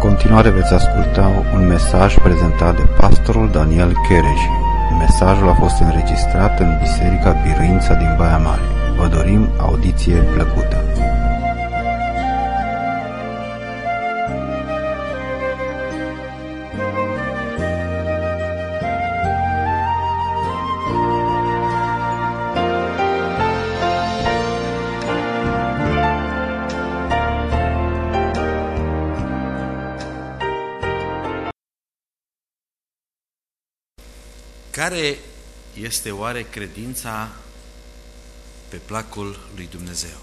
continuare veți asculta un mesaj prezentat de pastorul Daniel Chereji. Mesajul a fost înregistrat în Biserica Biruința din Baia Mare. Vă dorim audiție plăcută. Care este oare credința pe placul lui Dumnezeu?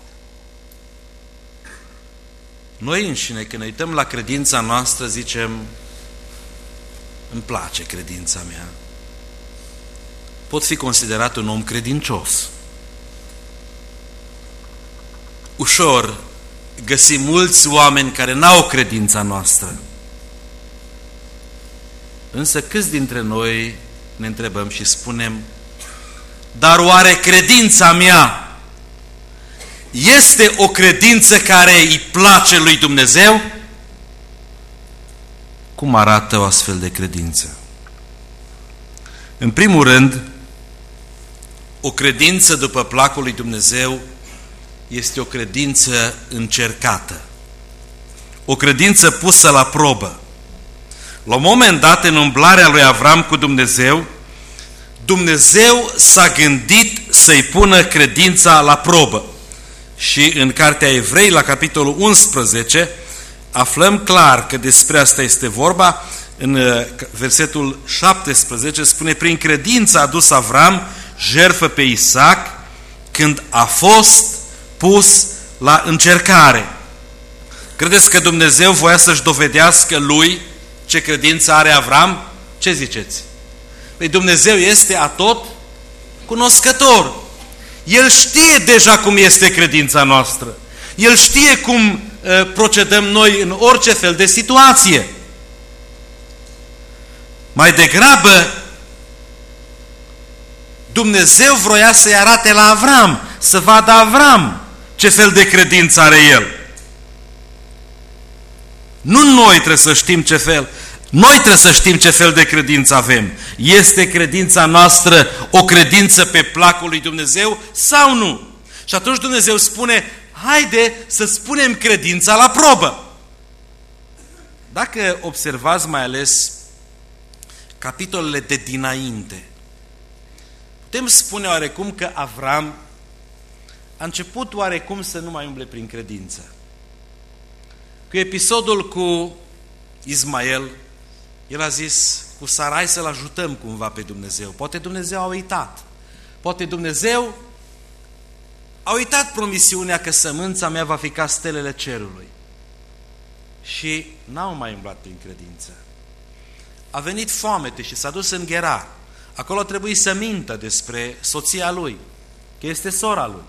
Noi înșine, când ne uităm la credința noastră, zicem: îmi place credința mea. Pot fi considerat un om credincios. Ușor găsim mulți oameni care n-au credința noastră. Însă câți dintre noi ne întrebăm și spunem: dar oare credința mea este o credință care îi place lui Dumnezeu? Cum arată o astfel de credință? În primul rând, o credință după placul lui Dumnezeu este o credință încercată, o credință pusă la probă. La un moment dat, în umblarea lui Avram cu Dumnezeu, Dumnezeu s-a gândit să-i pună credința la probă. Și în Cartea Evrei, la capitolul 11, aflăm clar că despre asta este vorba. În versetul 17 spune: prin credință a adus Avram jertfă pe Isaac când a fost pus la încercare. Credeți că Dumnezeu voia să-și dovedească lui ce credință are Avram? Ce ziceți? Păi Dumnezeu este atot cunoscător. El știe deja cum este credința noastră. El știe cum procedăm noi în orice fel de situație. Mai degrabă, Dumnezeu vroia să-i arate la Avram, să vadă Avram ce fel de credință are el. Nu noi trebuie să știm ce fel. Noi trebuie să știm ce fel de credință avem. Este credința noastră o credință pe placul lui Dumnezeu sau nu? Și atunci Dumnezeu spune: haide să spunem credința la probă. Dacă observați mai ales capitolele de dinainte, putem spune oarecum că Avram a început oarecum să nu mai umble prin credință. Cu episodul cu Ismael, el a zis cu Sarai să-l ajutăm cumva pe Dumnezeu. Poate Dumnezeu a uitat. Poate Dumnezeu a uitat promisiunea că sămânța mea va fi ca stelele cerului. Și n-au mai umblat prin credință. A venit foamete și s-a dus în Gerar. Acolo a trebuit să mintă despre soția lui, că este sora lui.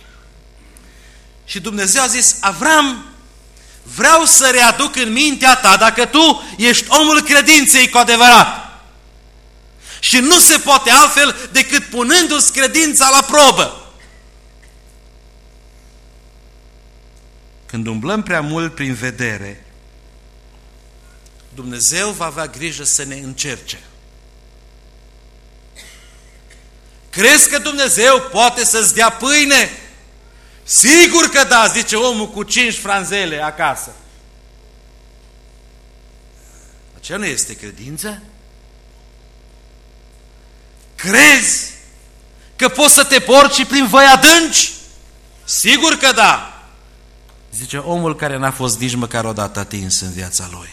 Și Dumnezeu a zis: Avram, vreau să readuc în mintea ta dacă tu ești omul credinței cu adevărat. Și nu se poate altfel decât punându-ți credința la probă. Când umblăm prea mult prin vedere, Dumnezeu va avea grijă să ne încerce. Crezi că Dumnezeu poate să-ți dea pâine? Sigur că da, zice omul cu 5 franzele acasă. Aceea nu este credință? Crezi că poți să te porci prin văi adânci? Sigur că da, zice omul care n-a fost nici măcar odată atins în viața lui.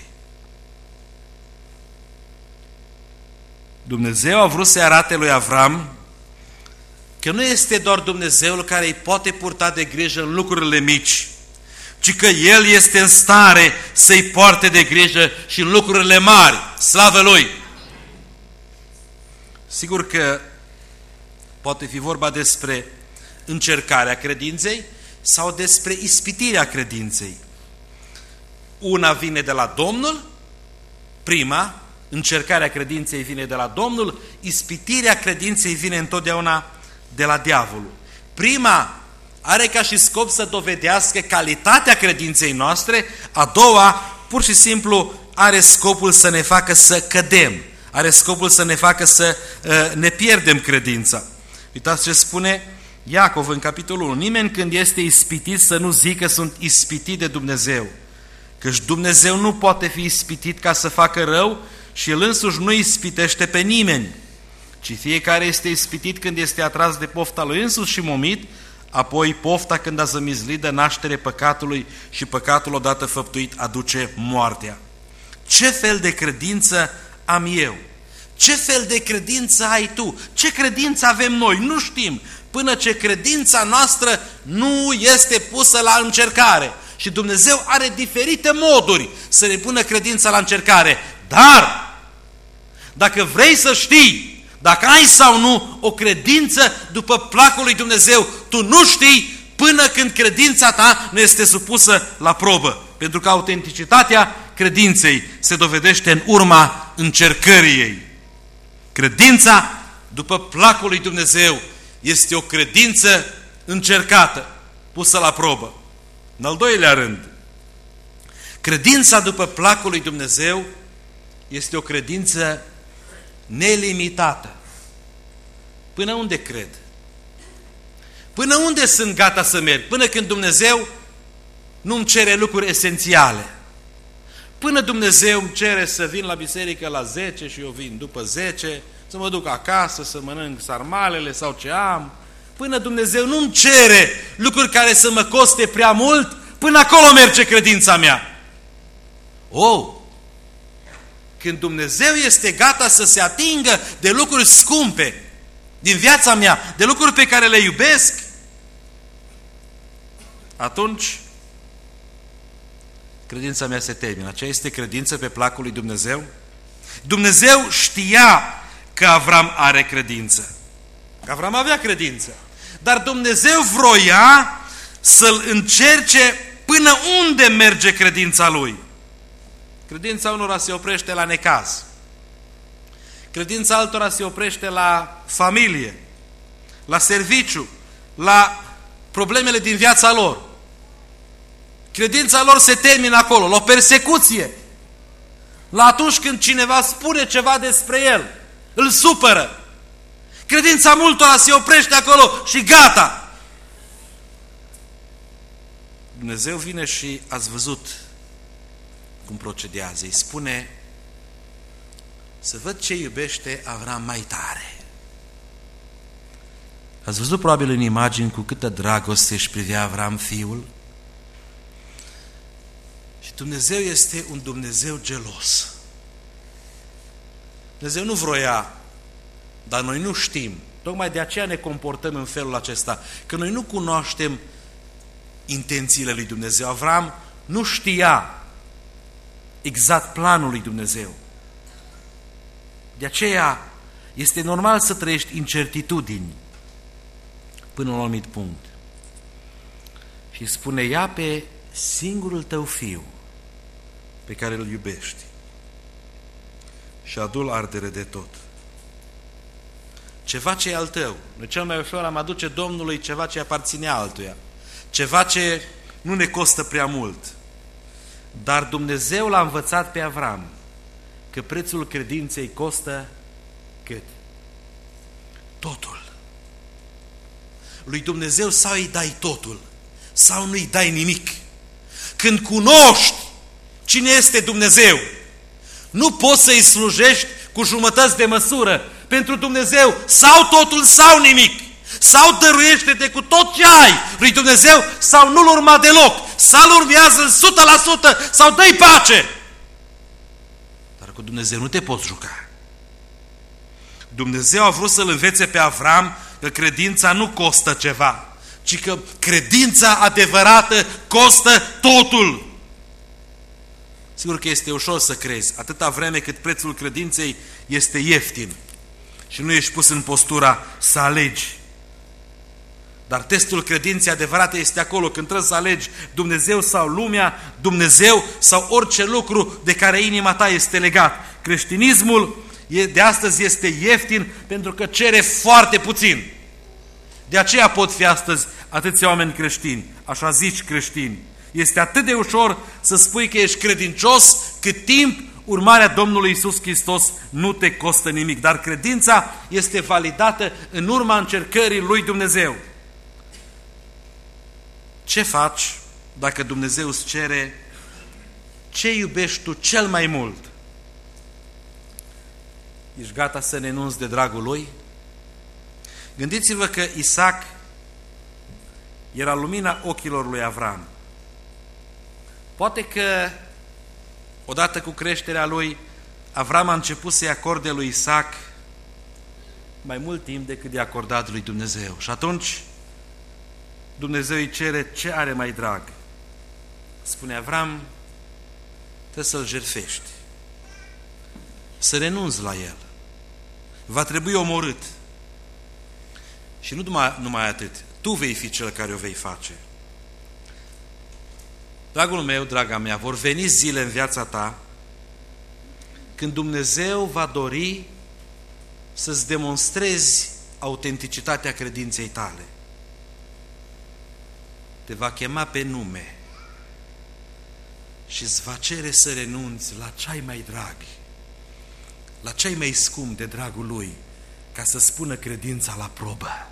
Dumnezeu a vrut să-i arate lui Avram că nu este doar Dumnezeul care îi poate purta de grijă în lucrurile mici, ci că El este în stare să-i poarte de grijă și în lucrurile mari. Slavă Lui! Sigur că poate fi vorba despre încercarea credinței sau despre ispitirea credinței. Una vine de la Domnul, prima, încercarea credinței vine de la Domnul, ispitirea credinței vine întotdeauna de la diavolul. Prima are ca și scop să dovedească calitatea credinței noastre, a doua pur și simplu are scopul să ne facă să cădem, are scopul să ne facă să ne pierdem credința. Uitați ce spune Iacov în capitolul 1, nimeni când este ispitit să nu zică sunt ispitit de Dumnezeu, căci Dumnezeu nu poate fi ispitit ca să facă rău și El însuși nu ispitește pe nimeni, ci fiecare este ispitit când este atras de pofta lui însuși și momit, apoi pofta când a zămizlit dă naștere păcatului și păcatul odată făptuit aduce moartea. Ce fel de credință am eu? Ce fel de credință ai tu? Ce credință avem noi? Nu știm, până ce credința noastră nu este pusă la încercare. Și Dumnezeu are diferite moduri să ne pună credința la încercare. Dar, dacă vrei să știi dacă ai sau nu o credință după placul lui Dumnezeu, tu nu știi până când credința ta nu este supusă la probă. Pentru că autenticitatea credinței se dovedește în urma încercării ei. Credința după placul lui Dumnezeu este o credință încercată, pusă la probă. În al doilea rând, credința după placul lui Dumnezeu este o credință nelimitată. Până unde cred? Până unde sunt gata să merg? Până când Dumnezeu nu îmi cere lucruri esențiale. Până Dumnezeu îmi cere să vin la biserică la 10 și eu vin după 10, să mă duc acasă, să mănânc sarmalele sau ce am. Până Dumnezeu nu îmi cere lucruri care să mă coste prea mult, până acolo merge credința mea. Când Dumnezeu este gata să se atingă de lucruri scumpe din viața mea, de lucruri pe care le iubesc, atunci credința mea se termină. Aceea este credință pe placul lui Dumnezeu? Dumnezeu știa că Avram are credință. Că Avram avea credință. Dar Dumnezeu vroia să-l încerce până unde merge credința lui. Credința unora se oprește la necaz. Credința altora se oprește la familie, la serviciu, la problemele din viața lor. Credința lor se termină acolo, la o persecuție. La atunci când cineva spune ceva despre el, îl supără. Credința multora se oprește acolo și gata. Dumnezeu vine și ați văzut cum procedează. Îi spune să văd ce iubește Avram mai tare. Ați văzut probabil în imagini cu câtă dragoste își privea Avram fiul? Și Dumnezeu este un Dumnezeu gelos. Dumnezeu nu vroia, dar noi nu știm. Tocmai de aceea ne comportăm în felul acesta, că noi nu cunoaștem intențiile lui Dumnezeu. Avram nu știa exact planul lui Dumnezeu. De aceea este normal să trăiești incertitudini până la un anumit punct. Și spune, ia pe singurul tău fiu pe care îl iubești și adu-l ardere de tot. Ceva ce e al tău. Noi cel mai ușor am aduce Domnului ceva ce aparține altuia. Ceva ce nu ne costă prea mult. Dar Dumnezeu l-a învățat pe Avram că prețul credinței costă cât? Totul. Lui Dumnezeu sau îi dai totul, sau nu îi dai nimic. Când cunoști cine este Dumnezeu, nu poți să-i slujești cu jumătăți de măsură. Pentru Dumnezeu sau totul sau nimic. Sau dăruiește-te cu tot ce ai lui Dumnezeu sau nu-l urma deloc. Sau-l urmează 100% sau dă-i pace. Dar cu Dumnezeu nu te poți juca. Dumnezeu a vrut să-l învețe pe Avram că credința nu costă ceva, ci că credința adevărată costă totul. Sigur că este ușor să crezi, atâta vreme cât prețul credinței este ieftin și nu ești pus în postura să alegi. Dar testul credinței adevărate este acolo, când trebuie să alegi Dumnezeu sau lumea, Dumnezeu sau orice lucru de care inima ta este legat. Creștinismul de astăzi este ieftin pentru că cere foarte puțin. De aceea pot fi astăzi atâția oameni creștini, așa zici creștini. Este atât de ușor să spui că ești credincios cât timp urmarea Domnului Iisus Hristos nu te costă nimic. Dar credința este validată în urma încercării lui Dumnezeu. Ce faci dacă Dumnezeu îți cere ce iubești tu cel mai mult? Ești gata să renunți de dragul lui? Gândiți-vă că Isaac era lumina ochilor lui Avram. Poate că odată cu creșterea lui, Avram a început să-i acorde lui Isaac mai mult timp decât i-a acordat lui Dumnezeu. Și atunci Dumnezeu îi cere ce are mai drag. Spune Avram, trebuie să-l jertfești, să renunți la el. Va trebui omorât. Și nu numai atât, tu vei fi cel care o vei face. Dragul meu, draga mea, vor veni zile în viața ta când Dumnezeu va dori să-ți demonstrezi autenticitatea credinței tale. Te va chema pe nume și îți va cere să renunți la ce-ai mai drag, la ce-ai mai scump de dragul lui, ca să spună credința la probă.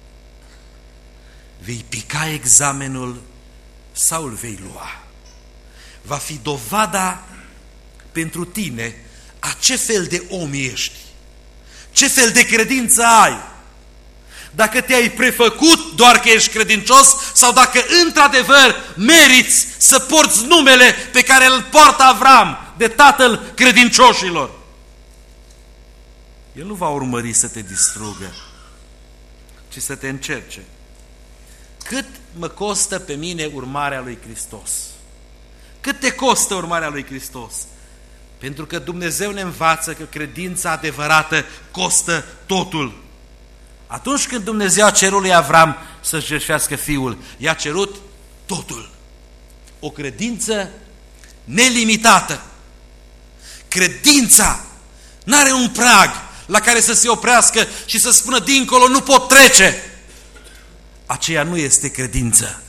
Vei pica examenul sau îl vei lua? Va fi dovada pentru tine a ce fel de om ești, ce fel de credință ai. Dacă te-ai prefăcut doar că ești credincios sau dacă într-adevăr meriți să porți numele pe care îl poartă Avram, de tatăl credincioșilor. El nu va urmări să te distrugă, ci să te încerce. Cât mă costă pe mine urmarea lui Hristos? Cât te costă urmarea lui Hristos? Pentru că Dumnezeu ne învață că credința adevărată costă totul. Atunci când Dumnezeu a cerut lui Avram să-și jertfească fiul, i-a cerut totul. O credință nelimitată. Credința n-are un prag la care să se oprească și să spună dincolo nu pot trece. Aceea nu este credință.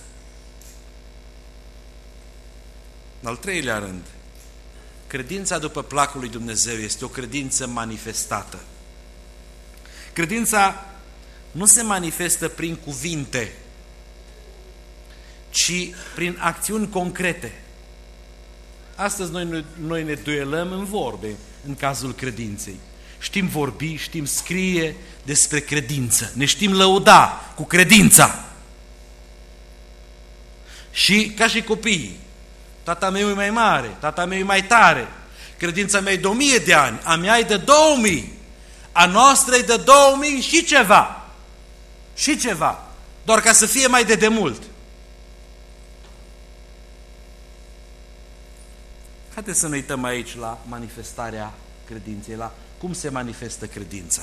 În al treilea rând, credința după placul lui Dumnezeu este o credință manifestată. Credința nu se manifestă prin cuvinte, ci prin acțiuni concrete. Astăzi noi ne duelăm în vorbe în cazul credinței. Știm vorbi, știm scrie despre credință, ne știm lăuda cu credința. Și ca și copiii, tata meu e mai mare, tata meu e mai tare, credința mea e de 1000 de ani, a mea e de 2000, a noastră e de 2000 și ceva. Și ceva, doar ca să fie mai de demult. Haideți să ne uităm aici la manifestarea credinței, la cum se manifestă credința.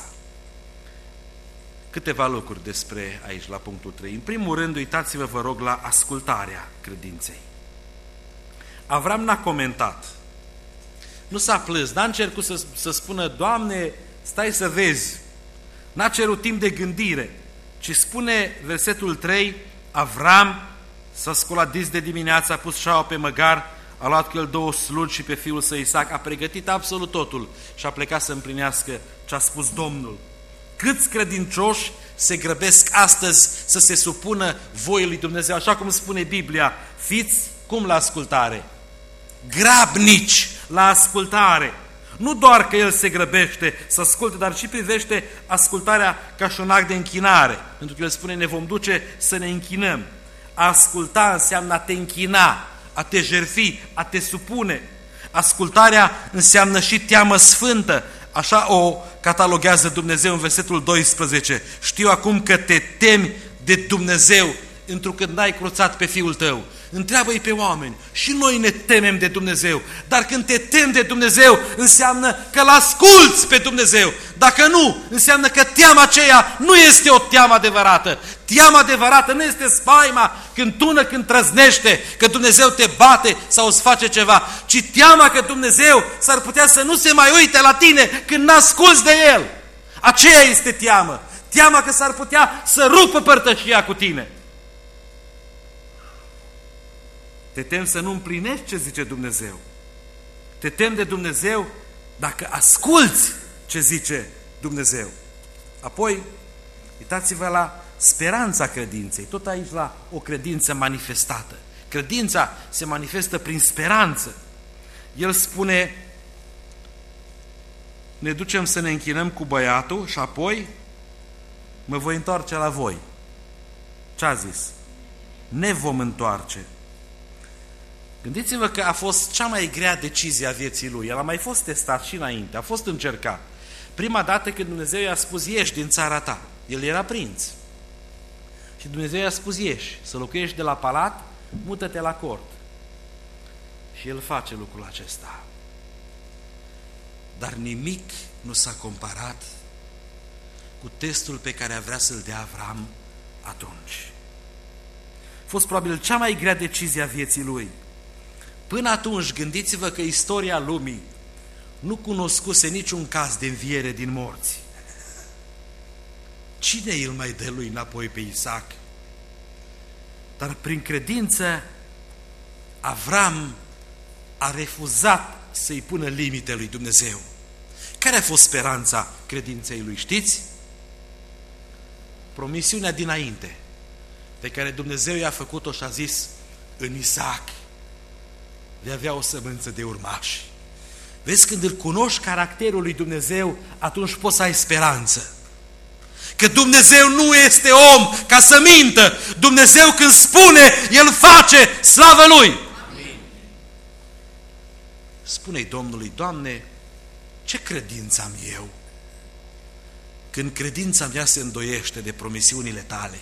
Câteva lucruri despre aici, la punctul 3. În primul rând, uitați-vă, vă rog, la ascultarea credinței. Avram n-a comentat, nu s-a plâns, n-a încercat să spună, Doamne, stai să vezi. N-a cerut timp de gândire, ci spune versetul 3, Avram s-a sculat dis de dimineață, a pus șaua pe măgar, a luat cu el 2 slugi și pe fiul său Isaac, a pregătit absolut totul și a plecat să împlinească ce a spus Domnul. Câți credincioși se grăbesc astăzi să se supună voii lui Dumnezeu, așa cum spune Biblia, fiți cum la ascultare? Grabnici la ascultare. Nu doar că el se grăbește să asculte, dar și privește ascultarea ca și un act de închinare. Pentru că el spune, ne vom duce să ne închinăm. A asculta înseamnă a te închina, a te jertfi, a te supune. Ascultarea înseamnă și teamă sfântă. Așa o cataloguează Dumnezeu în versetul 12. Știu acum că te temi de Dumnezeu, întrucât n-ai cruțat pe Fiul tău. Întreabă-i pe oameni. Și noi ne temem de Dumnezeu. Dar când te temi de Dumnezeu, înseamnă că l-asculți pe Dumnezeu. Dacă nu, înseamnă că teama aceea nu este o teamă adevărată. Teama adevărată nu este spaima când tună, când trăznește, că Dumnezeu te bate sau îți face ceva, ci teama că Dumnezeu s-ar putea să nu se mai uite la tine când n-asculți de El. Aceea este teamă. Teama că s-ar putea să rupă părtășia cu tine. Te temi să nu împlinești ce zice Dumnezeu. Te temi de Dumnezeu dacă asculți ce zice Dumnezeu. Apoi, uitați-vă la speranța credinței, tot aici la o credință manifestată. Credința se manifestă prin speranță. El spune, ne ducem să ne închinăm cu băiatul și apoi mă voi întoarce la voi. Ce a zis? Ne vom întoarce. Gândiți-vă că a fost cea mai grea decizie a vieții lui. El a mai fost testat și înainte, a fost încercat. Prima dată când Dumnezeu i-a spus, ieși din țara ta. El era prinț. Și Dumnezeu i-a spus, ieși, să locuiești de la palat, mută-te la cort. Și el face lucrul acesta. Dar nimic nu s-a comparat cu testul pe care vrea să-l dea Avram atunci. A fost probabil cea mai grea decizie a vieții lui. Până atunci, gândiți-vă că istoria lumii nu cunoscuse niciun caz de înviere din morți. Cine îl mai dă lui înapoi pe Isaac? Dar prin credință, Avram a refuzat să-i pună limite lui Dumnezeu. Care a fost speranța credinței lui, știți? Promisiunea dinainte, pe care Dumnezeu i-a făcut-o și a zis, în Isaac vei avea o sămânță de urmași. Vezi, când îl cunoști caracterul lui Dumnezeu, atunci poți să ai speranță. Că Dumnezeu nu este om ca să mintă. Dumnezeu când spune, El face, slavă Lui. Amin. Spune-i Domnului, Doamne, ce credință am eu? Când credința mea se îndoiește de promisiunile Tale.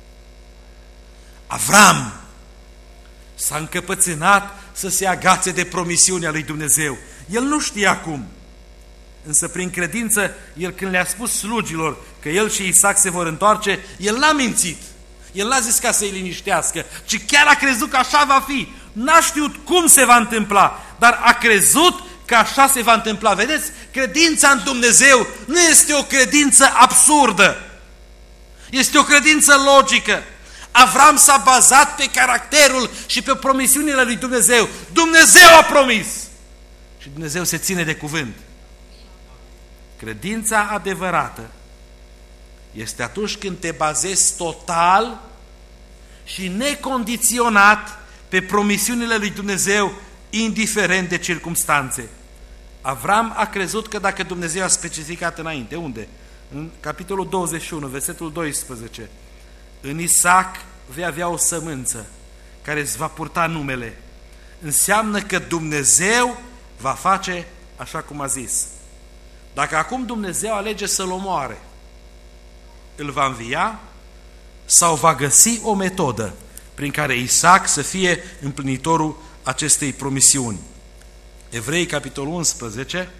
Avram s-a încăpățânat să se agațe de promisiunea lui Dumnezeu. El nu știa cum. Însă prin credință, el când le-a spus slugilor că el și Isaac se vor întoarce, el n-a mințit. El n-a zis ca să-i liniștească, ci chiar a crezut că așa va fi. N-a știut cum se va întâmpla, dar a crezut că așa se va întâmpla. Vedeți? Credința în Dumnezeu nu este o credință absurdă. Este o credință logică. Avram s-a bazat pe caracterul și pe promisiunile lui Dumnezeu. Dumnezeu a promis. Și Dumnezeu se ține de cuvânt. Credința adevărată este atunci când te bazezi total și necondiționat pe promisiunile lui Dumnezeu, indiferent de circumstanțe. Avram a crezut că dacă Dumnezeu a specificat înainte, unde? În capitolul 21, versetul 12, în Isaac vei avea o sămânță care îți va purta numele. Înseamnă că Dumnezeu va face așa cum a zis. Dacă acum Dumnezeu alege să-l omoare, îl va învia sau va găsi o metodă prin care Isaac să fie împlinitorul acestei promisiuni. Evrei, capitolul 11,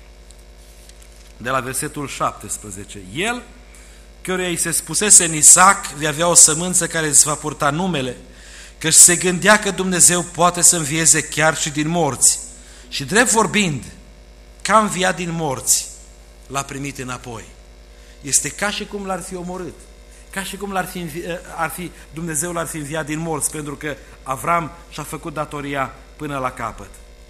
de la versetul 17. El, căruia îi se spusese în Isaac, vei avea o sămânță care îți va purta numele, căci se gândea că Dumnezeu poate să învieze chiar și din morți. Și drept vorbind, ca înviat din morți, l-a primit înapoi. Este ca și cum l-ar fi omorât. Ca și cum Dumnezeu l-ar fi înviat din morți, pentru că Avram și-a făcut datoria până la capăt.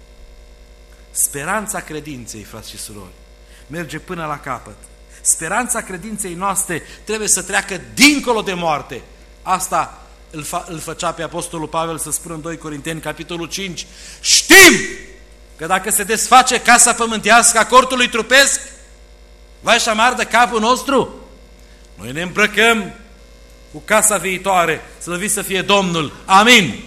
Speranța credinței, frați și surori, merge până la capăt. Speranța credinței noastre trebuie să treacă dincolo de moarte. Asta îl făcea pe Apostolul Pavel să spună în 2 Corinteni, capitolul 5. Știm că dacă se desface casa pământească a cortului trupesc, vai și amardă capul nostru. Noi ne îmbrăcăm cu casa viitoare, slăvit să fie Domnul. Amin.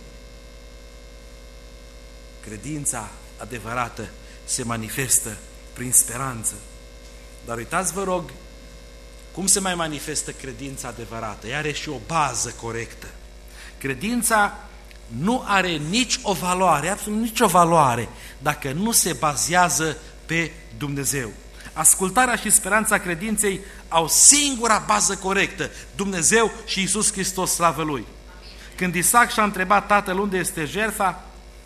Credința adevărată se manifestă prin speranță. Dar uitați, vă rog, cum se mai manifestă credința adevărată? Ea are și o bază corectă. Credința nu are nici o valoare, absolut nicio valoare, dacă nu se bazează pe Dumnezeu. Ascultarea și speranța credinței au singura bază corectă, Dumnezeu și Iisus Hristos, slavă Lui. Când Isaac și-a întrebat tatăl unde este jertfa,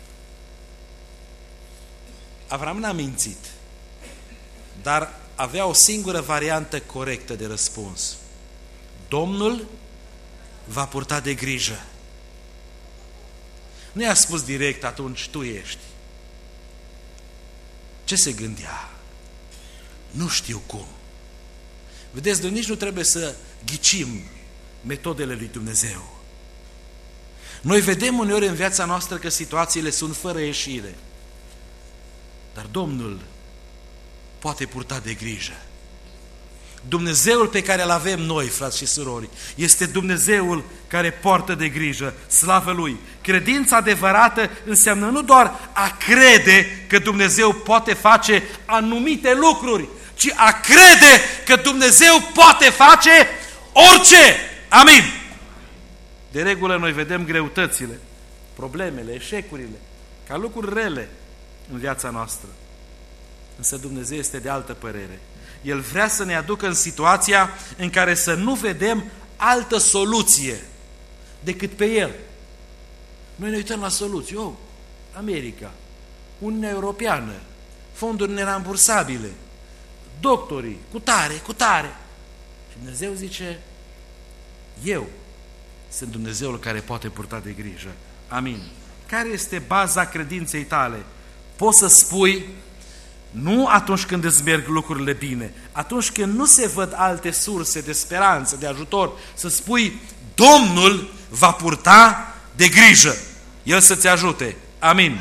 Avram n-a mințit, dar avea o singură variantă corectă de răspuns. Domnul va purta de grijă. Nu i-a spus direct, atunci tu ești. Ce se gândea? Nu știu cum. Vedeți, noi nici nu trebuie să ghicim metodele lui Dumnezeu. Noi vedem uneori în viața noastră că situațiile sunt fără ieșire. Dar Domnul poate purta de grijă. Dumnezeul pe care îl avem noi, frați și surori, este Dumnezeul care poartă de grijă, slavă Lui. Credința adevărată înseamnă nu doar a crede că Dumnezeu poate face anumite lucruri, ci a crede că Dumnezeu poate face orice. Amin. De regulă noi vedem greutățile, problemele, eșecurile, ca lucruri rele în viața noastră. Însă Dumnezeu este de altă părere. El vrea să ne aducă în situația în care să nu vedem altă soluție decât pe El. Noi ne uităm la soluții. America, Uniunea Europeană, fonduri nerambursabile, doctorii, cu tare. Și Dumnezeu zice, eu sunt Dumnezeul care poate purta de grijă. Amin. Care este baza credinței tale? Poți să spui, nu atunci când îți merg lucrurile bine, atunci când nu se văd alte surse de speranță, de ajutor, să spui, Domnul va purta de grijă. El să-ți ajute. Amin.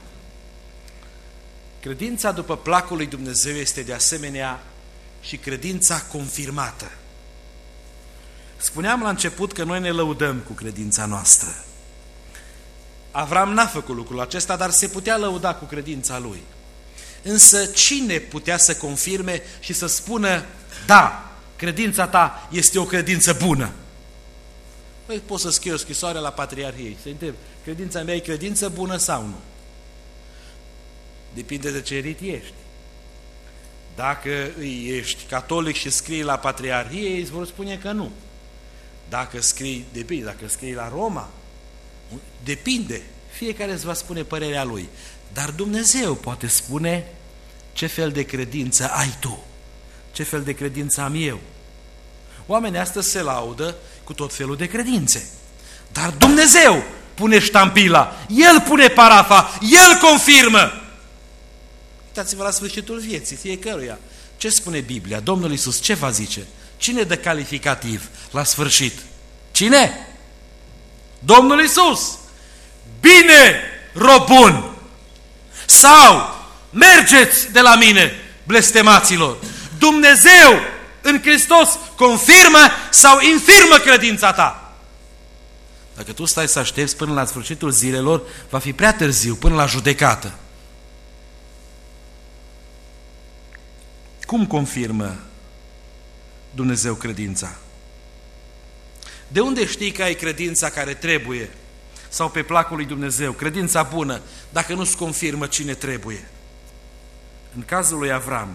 Credința după placul lui Dumnezeu este de asemenea și credința confirmată. Spuneam la început că noi ne lăudăm cu credința noastră. Avram n-a făcut lucrul acesta, dar se putea lăuda cu credința lui. Însă cine putea să confirme și să spună, da, credința ta este o credință bună? Păi poți să scrii o scrisoare la Patriarhie, să întreb, credința mea e credință bună sau nu? Depinde de ce rit ești. Dacă ești catolic și scrii la Patriarhie, îți vor spune că nu. Dacă scrii, depinde, dacă scrii la Roma, depinde. Fiecare îți va spune părerea lui. Dar Dumnezeu poate spune ce fel de credință ai tu, ce fel de credință am eu. Oamenii astăzi se laudă cu tot felul de credințe. Dar Dumnezeu pune ștampila, El pune parafa, El confirmă. Uitați-vă la sfârșitul vieții fiecăruia. Ce spune Biblia? Domnul Iisus ce va zice? Cine dă calificativ la sfârșit? Cine? Domnul Iisus. Bine, rob bun. Sau mergeți de la mine, blestemaților. Dumnezeu în Hristos confirmă sau infirmă credința ta. Dacă tu stai să aștepți până la sfârșitul zilelor, va fi prea târziu, până la judecată. Cum confirmă Dumnezeu credința? De unde știi că ai credința care trebuie? Sau pe placul lui Dumnezeu, credința bună, dacă nu-ți confirmă cine trebuie? În cazul lui Avram,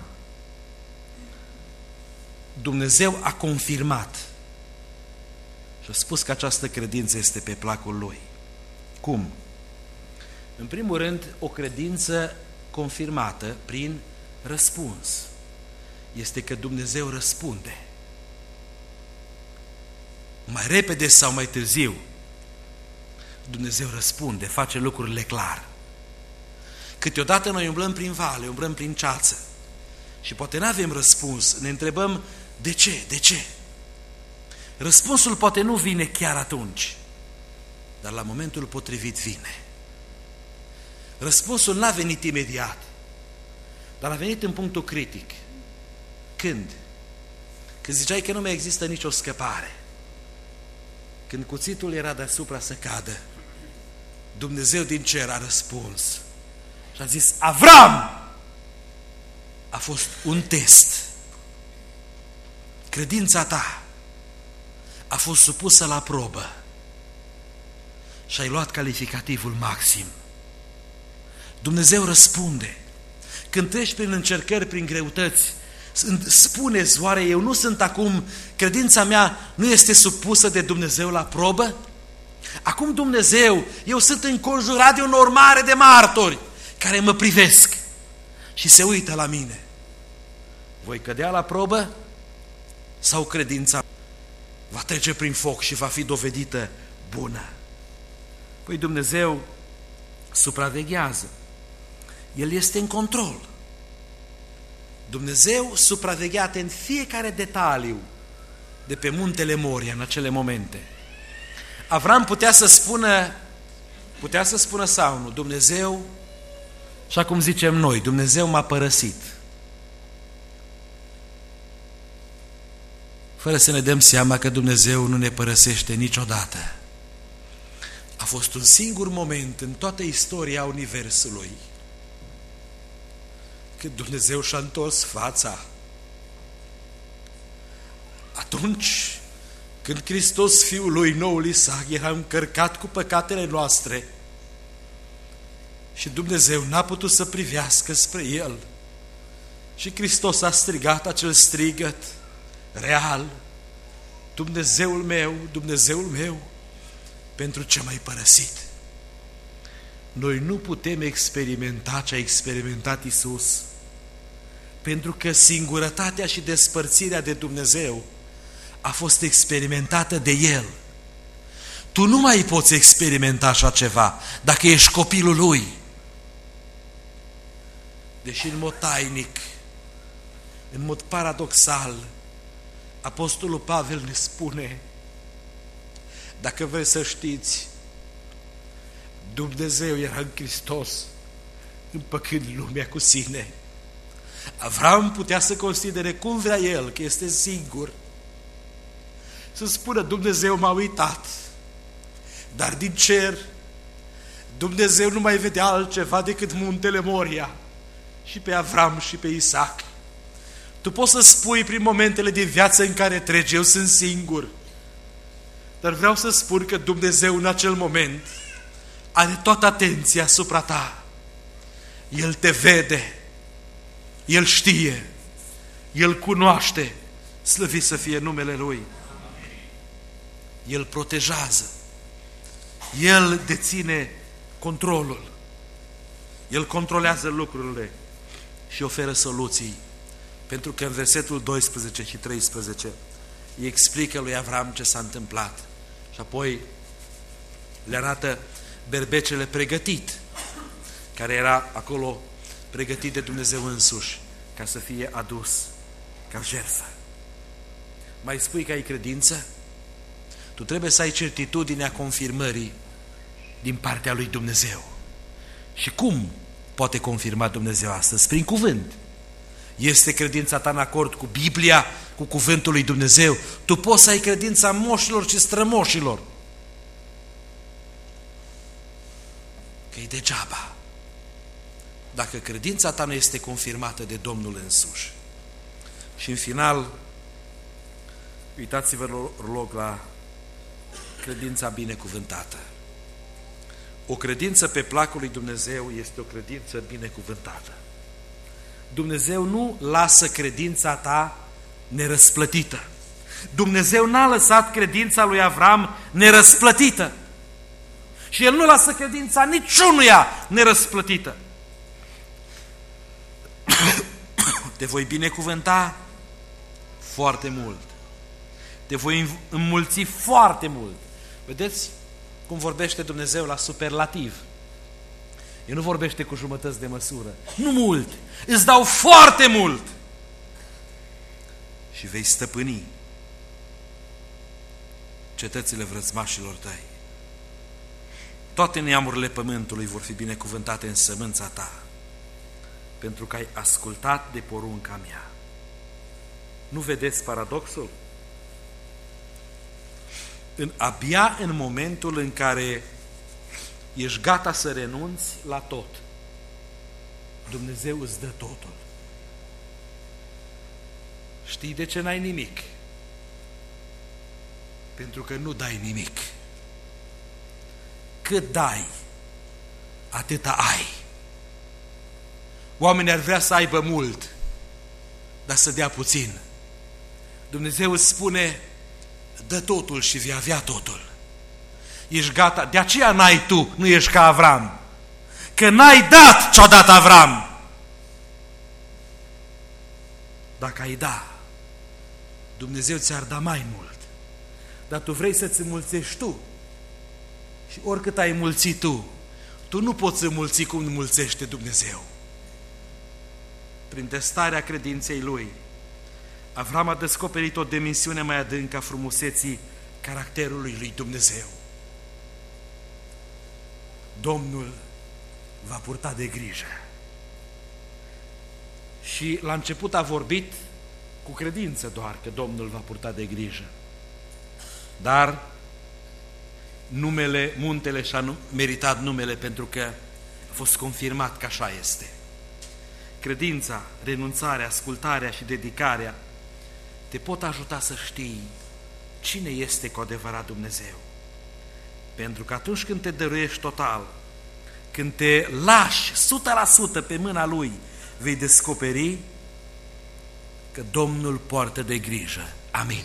Dumnezeu a confirmat și a spus că această credință este pe placul lui. Cum? În primul rând, o credință confirmată prin răspuns. Este că Dumnezeu răspunde. Mai repede sau mai târziu, Dumnezeu răspunde, face lucrurile clar. Câteodată noi umblăm prin vale, umblăm prin ceață și poate nu avem răspuns, ne întrebăm de ce, de ce? Răspunsul poate nu vine chiar atunci, dar la momentul potrivit vine. Răspunsul n-a venit imediat, dar a venit în punctul critic. Când? Când ziceai că nu mai există nicio scăpare. Când cuțitul era deasupra să cadă, Dumnezeu din cer a răspuns și a zis, Avram! A fost un test. Credința ta a fost supusă la probă și ai luat calificativul maxim. Dumnezeu răspunde. Când treci prin încercări, prin greutăți, spune-ți, oare eu nu sunt acum, credința mea nu este supusă de Dumnezeu la probă? Acum Dumnezeu, eu sunt înconjurat de un număr mare de martori care mă privesc și se uită la mine. Voi cădea la probă sau credința va trece prin foc și va fi dovedită bună? Păi Dumnezeu supraveghează. El este în control. Dumnezeu supraveghea atent fiecare detaliu de pe muntele Moria în acele momente. Avram putea să spună sau nu, Dumnezeu, așa cum zicem noi, Dumnezeu m-a părăsit. Fără să ne dăm seama că Dumnezeu nu ne părăsește niciodată. A fost un singur moment în toată istoria Universului când Dumnezeu și-a întors fața. Atunci când Hristos, Fiul lui, noul Isaac, era încărcat cu păcatele noastre și Dumnezeu n-a putut să privească spre El. Și Hristos a strigat acel strigăt real: Dumnezeul meu, pentru ce m-ai părăsit? Noi nu putem experimenta ce a experimentat Iisus, pentru că singurătatea și despărțirea de Dumnezeu a fost experimentată de El. Tu nu mai poți experimenta așa ceva dacă ești copilul Lui. Deși în mod tainic, în mod paradoxal, Apostolul Pavel ne spune: dacă vreți să știți, Dumnezeu era în Hristos, împăcând lumea cu sine. Avram putea să considere cum vrea el că este singur, să spună: Dumnezeu m-a uitat, dar din cer Dumnezeu nu mai vedea altceva decât muntele Moria și pe Avram și pe Isaac. Tu poți să spui prin momentele din viață în care treci: eu sunt singur, dar vreau să spun că Dumnezeu în acel moment are toată atenția asupra ta. El te vede, El știe, El cunoaște, slăvit să fie numele Lui. El protejează, El deține controlul, El controlează lucrurile și oferă soluții. Pentru că în versetul 12 și 13 îi explică lui Avram ce s-a întâmplat și apoi le arată berbecele pregătit, care era acolo pregătit de Dumnezeu însuși ca să fie adus ca jertfă. Mai spui că ai credință? Tu trebuie să ai certitudinea confirmării din partea lui Dumnezeu. Și cum poate confirma Dumnezeu astăzi? Prin cuvânt. Este credința ta în acord cu Biblia, cu cuvântul lui Dumnezeu? Tu poți să ai credința moșilor și strămoșilor, că e degeaba dacă credința ta nu este confirmată de Domnul însuși. Și în final, uitați-vă, rog, la credința binecuvântată. O credință pe placul lui Dumnezeu este o credință binecuvântată. Dumnezeu nu lasă credința ta nerăsplătită. Dumnezeu n-a lăsat credința lui Avram nerăsplătită. Și El nu lasă credința niciunuia nerăsplătită. Te voi binecuvânta foarte mult. Te voi înmulți foarte mult. Vedeți cum vorbește Dumnezeu la superlativ? El nu vorbește cu jumătăți de măsură. Nu mult, îți dau foarte mult. Și vei stăpâni cetățile vrățmașilor tăi. Toate neamurile pământului vor fi binecuvântate în sămânța ta, pentru că ai ascultat de porunca mea. Nu vedeți paradoxul? Abia în momentul în care ești gata să renunți la tot, Dumnezeu îți dă totul. Știi de ce n-ai nimic? Pentru că nu dai nimic. Cât dai, atâta ai. Oamenii ar vrea să aibă mult, dar să dea puțin. Dumnezeu îți spune: dă totul și vei avea totul. Ești gata, de aceea n-ai tu, nu ești ca Avram. Că n-ai dat ce-a dat Avram. Dacă ai da, Dumnezeu ți-ar da mai mult. Dar tu vrei să-ți înmulțești tu. Și oricât ai mulțit tu, tu nu poți înmulți cum înmulțește Dumnezeu. Prin testarea credinței lui, Avram a descoperit o dimensiune mai adâncă a frumuseții caracterului lui Dumnezeu. Domnul va purta de grijă. Și la început a vorbit cu credință doar că Domnul va purta de grijă. Dar muntele și-a meritat numele pentru că a fost confirmat că așa este. Credința, renunțarea, ascultarea și dedicarea te pot ajuta să știi cine este cu adevărat Dumnezeu. Pentru că atunci când te dăruiești total, când te lași 100% pe mâna Lui, vei descoperi că Domnul poartă de grijă. Amin.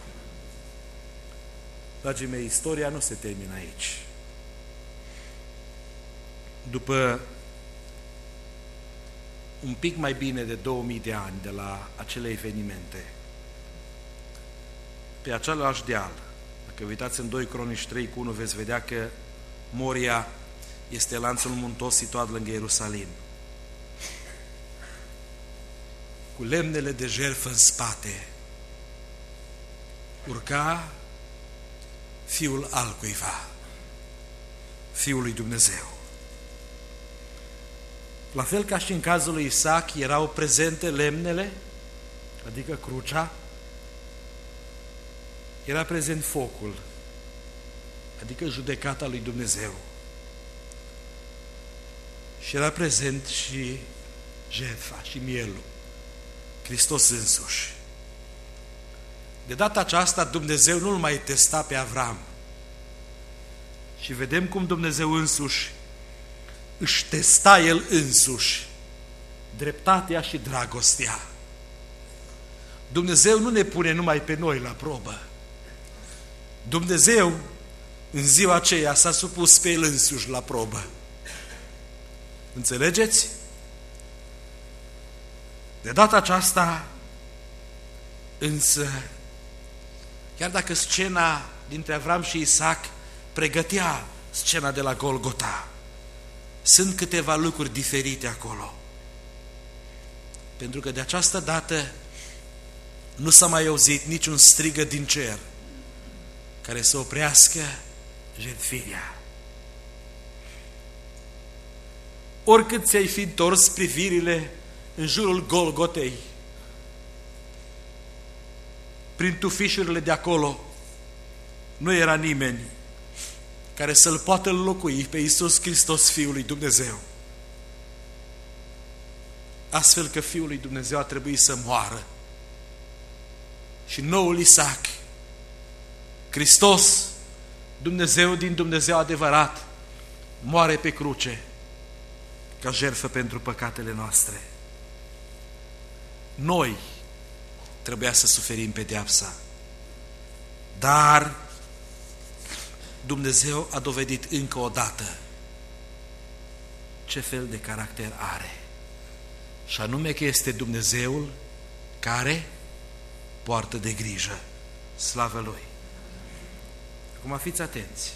Dragii mei, istoria nu se termină aici. După un pic mai bine de 2000 de ani de la acele evenimente, pe același deal, dacă vă uitați în 2 Cronici 3:1, veți vedea că Moria este lanțul muntos situat lângă Ierusalim, cu lemnele de jertfă în spate, urca fiul altcuiva, Fiul lui Dumnezeu. La fel ca și în cazul lui Isaac, erau prezente lemnele, adică crucea, era prezent focul, adică judecata lui Dumnezeu. Și era prezent și jertfa și mielul, Hristos însuși. De data aceasta Dumnezeu nu-l mai testa pe Avram. Și vedem cum Dumnezeu însuși își testa El însuși dreptatea și dragostea. Dumnezeu nu ne pune numai pe noi la probă. Dumnezeu în ziua aceea s-a supus pe El însuși la probă. Înțelegeți? De data aceasta, însă, chiar dacă scena dintre Avram și Isaac pregătea scena de la Golgota, sunt câteva lucruri diferite acolo. Pentru că de această dată nu s-a mai auzit niciun strigă din cer care să oprească jertfirea. Oricât ți-ai fi întors privirile în jurul Golgotei, prin tufișurile de acolo, nu era nimeni care să-L poată înlocui pe Iisus Hristos, Fiul lui Dumnezeu. Astfel că Fiul lui Dumnezeu a trebuit să moară. Și noul Isaac, Hristos, Dumnezeu din Dumnezeu adevărat, moare pe cruce ca jertfă pentru păcatele noastre. Noi trebuia să suferim pedeapsa, dar Dumnezeu a dovedit încă o dată ce fel de caracter are. Și anume că este Dumnezeul care poartă de grijă. Slavă Lui! Acum fiți atenți.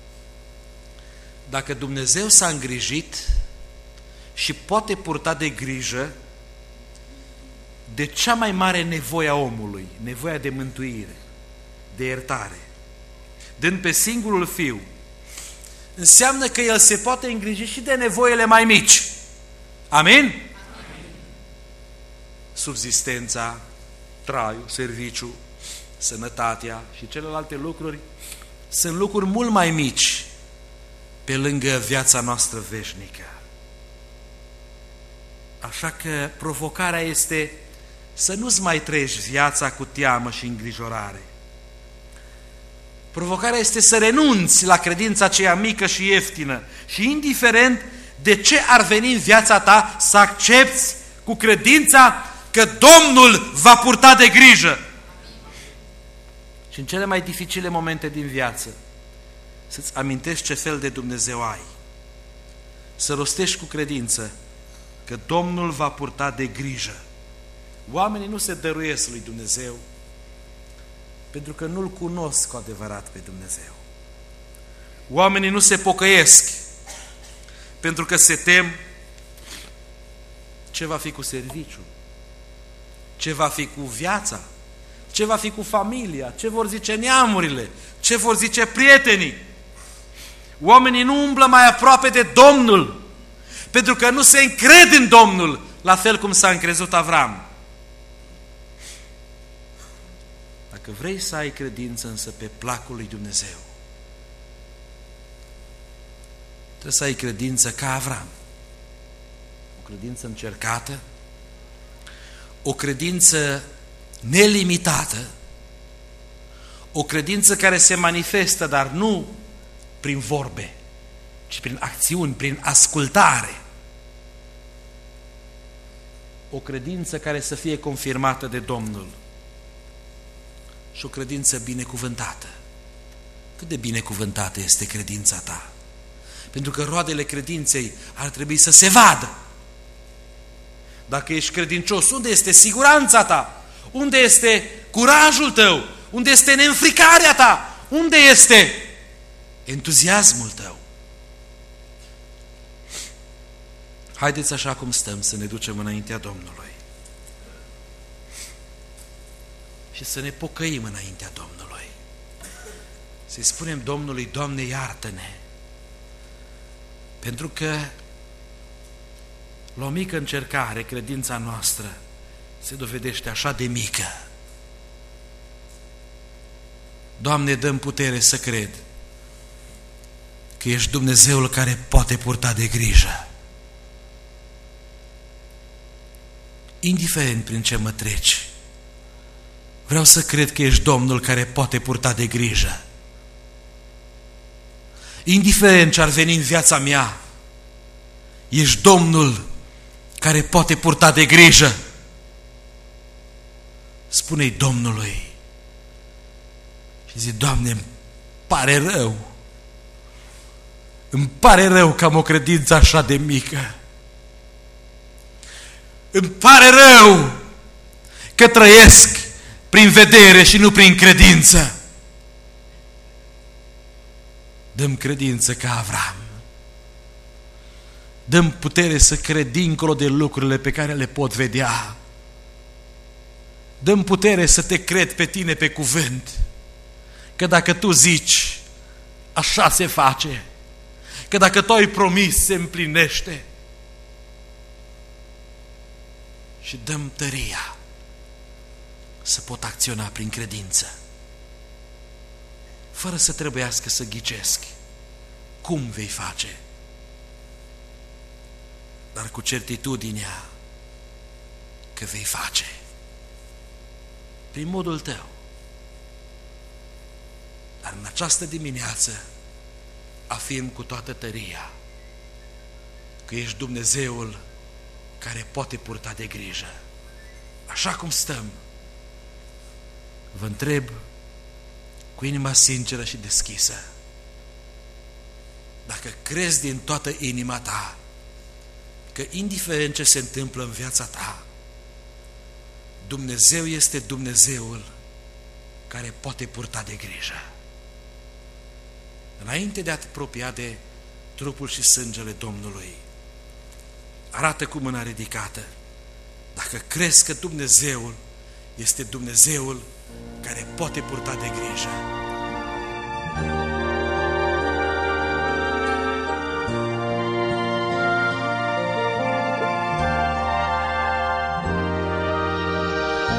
Dacă Dumnezeu s-a îngrijit și poate purta de grijă de cea mai mare nevoie a omului, nevoia de mântuire, de iertare, dând pe singurul Fiu, înseamnă că El se poate îngriji și de nevoile mai mici. Amin? Amin. Subzistența, traiul, serviciul, sănătatea și celelalte lucruri sunt lucruri mult mai mici pe lângă viața noastră veșnică. Așa că provocarea este să nu-ți mai trăiești viața cu teamă și îngrijorare. Provocarea este să renunți la credința aceea mică și ieftină și indiferent de ce ar veni în viața ta, să accepți cu credința că Domnul va purta de grijă. Și în cele mai dificile momente din viață, să-ți amintești ce fel de Dumnezeu ai. Să rostești cu credință că Domnul va purta de grijă. Oamenii nu se dăruiesc lui Dumnezeu pentru că nu-L cunosc cu adevărat pe Dumnezeu. Oamenii nu se pocăiesc pentru că se tem ce va fi cu serviciul, ce va fi cu viața, ce va fi cu familia, ce vor zice neamurile, ce vor zice prietenii. Oamenii nu umblă mai aproape de Domnul, pentru că nu se încred în Domnul, la fel cum s-a încrezut Avram. Dacă vrei să ai credință însă pe placul lui Dumnezeu, trebuie să ai credință ca Avram. O credință încercată, o credință nelimitată, o credință care se manifestă, dar nu prin vorbe, ci prin acțiuni, prin ascultare. O credință care să fie confirmată de Domnul și o credință binecuvântată. Cât de binecuvântată este credința ta? Pentru că roadele credinței ar trebui să se vadă. Dacă ești credincios, unde este siguranța ta? Unde este curajul tău? Unde este neînfricarea ta? Unde este entuziasmul tău? Haideți așa cum stăm să ne ducem înaintea Domnului și să ne pocăim înaintea Domnului. Să-i spunem Domnului: Doamne, iartă-ne, pentru că la o mică încercare credința noastră se dovedește așa de mică. Doamne, dă-mi putere să cred că ești Dumnezeul care poate purta de grijă. Indiferent prin ce mă treci, vreau să cred că ești Domnul care poate purta de grijă. Indiferent ce ar veni în viața mea, ești Domnul care poate purta de grijă. Spune-i Domnului și zi: Doamne, îmi pare rău. Îmi pare rău că am o credință așa de mică. Îmi pare rău că trăiesc prin vedere și nu prin credință. Dă-mi credință ca Avram. Dă-mi putere să cred dincolo de lucrurile pe care le pot vedea. Dă-mi putere să te cred pe tine pe cuvânt, că dacă tu zici, așa se face, că dacă tu ai promis, se împlinește. Și dă-mi tăria să pot acționa prin credință, fără să trebuiască să ghicesc cum vei face, dar cu certitudinea că vei face prin modul tău. Dar în această dimineață afirm cu toată tăria că ești Dumnezeul care poate purta de grijă. Așa cum stăm, vă întreb cu inima sinceră și deschisă: dacă crezi din toată inima ta că indiferent ce se întâmplă în viața ta, Dumnezeu este Dumnezeul care poate purta de grijă. Înainte de a te apropia de trupul și sângele Domnului, arată cu mâna ridicată dacă crezi că Dumnezeul este Dumnezeul care poate purta de grijă.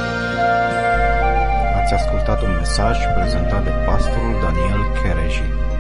Ați ascultat un mesaj prezentat de pastorul Daniel Chereji.